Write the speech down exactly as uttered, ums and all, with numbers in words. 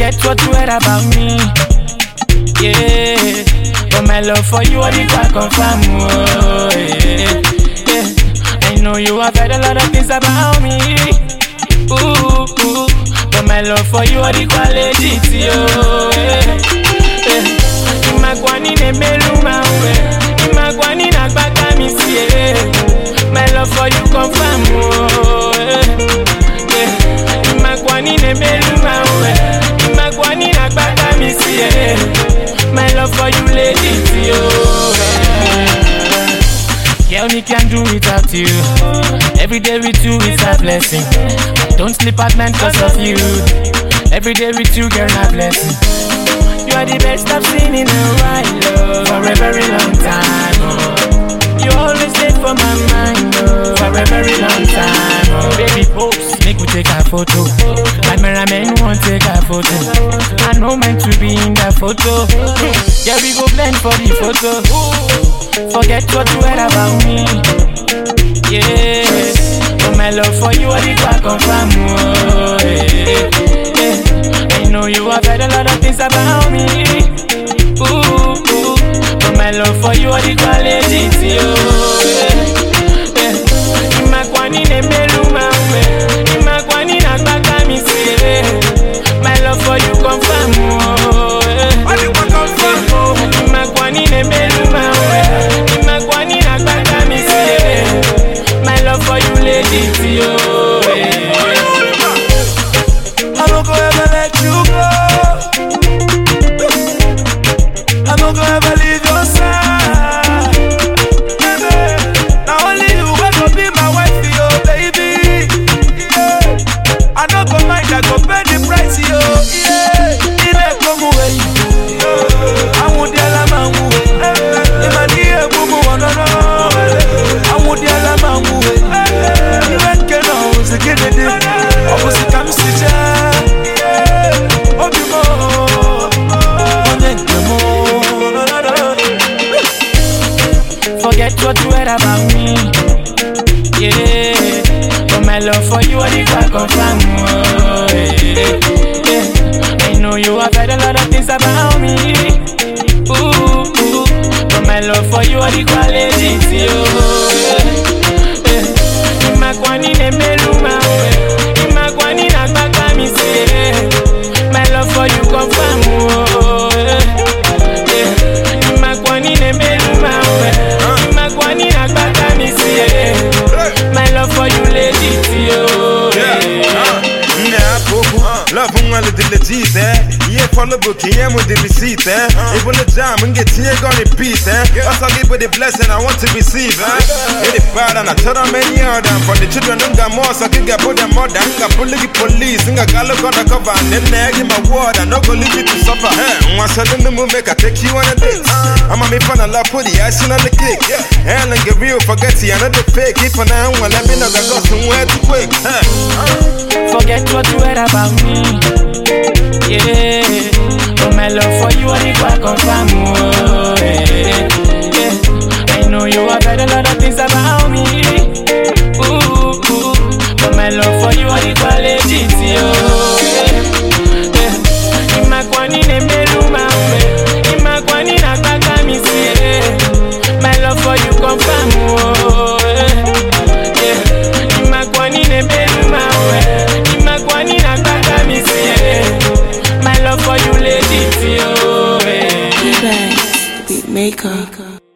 Forget what you heard about me. Yeah, but my love for you, I need to confirm. Oh, yeah, yeah. I know you have heard a lot of things about me. Ooh, ooh. But my love for you, I need to legit. Oh, yeah, yeah. Imagwani ne meluma, Imagwani na baka mi siye. My love for you confirm. Oh, yeah. Imagwani ne meluma, Imagwani na baka mi siye. My love for you, lady, oh, yeah. Girl, me can't do without you. Every day with you is a blessing. Don't sleep at night cause of you. Every day with you, girl, a blessing. You are the best I've seen in a while, oh, for a very long time, oh. You always stay for my mind, oh, for a very long time, oh. Baby, pose, make we take a photo. Cameraman won't take a photo. I know meant to be in the photo. Yeah, we go blend for the photo. Forget what you heard about me. Yeah, but my love for you, I need to confirm. Oh, yeah, yeah. I know you have heard a lot of things about me. Ooh, ooh. But my love for you, I need to legit. Oh, yeah, yeah. Imagwani ne meluma, Imagwani na baka mi siye. My love for you confirm. Oh, yeah. Imagwani ne meluma, Imagwani na baka mi siye. My love for you, lady, oh, yeah. I'm not gonna ever let you go. I'm not gonna ever leave your side. Now only you will be my wife, yo, baby. Yeah. I don't go mind, I go pay the price, yo. Yeah. Il est comme oui. I want the alarm, if I need a boo boo, no, no. I want the alarm, you ain't gonna use a kid. I was a come sit down. Forget what you heard about me. Yeah, but my love for you, I need to confirm. Oh, yeah, yeah. I know you have heard a lot of things about me. Ooh, ooh. But my love for you, I need to legit. Oh, yeah, yeah. Imagwani ne meluma, Imagwani na baka mi siye. My love for you confirm. Oh, yeah, yeah. Imagwani ne meluma, Imagwani na baka mi siye. My love for you, lady, oh, yeah. Love unga le legit, eh. Yeah, follow book, yeah, with the receipt, eh. If on the jam and get here, gonna repeat, eh. That's how give with the blessing I want to receive, eh. It is bad and I tell them many of them. For the children, don't got more, so I can get put them more than got bully police. And I got look on the cover and then they give my word and no go leave it to suffer. Eh, once I do the move, make I take you on a date. I'm a me fun and love, put the icing on the cake. And I get real, forget the another fake. If I now, well, let me know I got somewhere to quick. Forget what you heard about me. Yeah, but my love for you, I need to confirm. Oh, yeah, yeah. I know you have heard a lot of things about me. Ooh, ooh. But my love for you, I need to legit. Oh, yeah, yeah. Imagwani ne meluma, Imagwani na baka mi siye. My love for you confirm. Oh, yeah, yeah. Imagwani ne meluma, Imagwani na baka mi siye. My love for you, lady, oh, yeah. Beatmaker.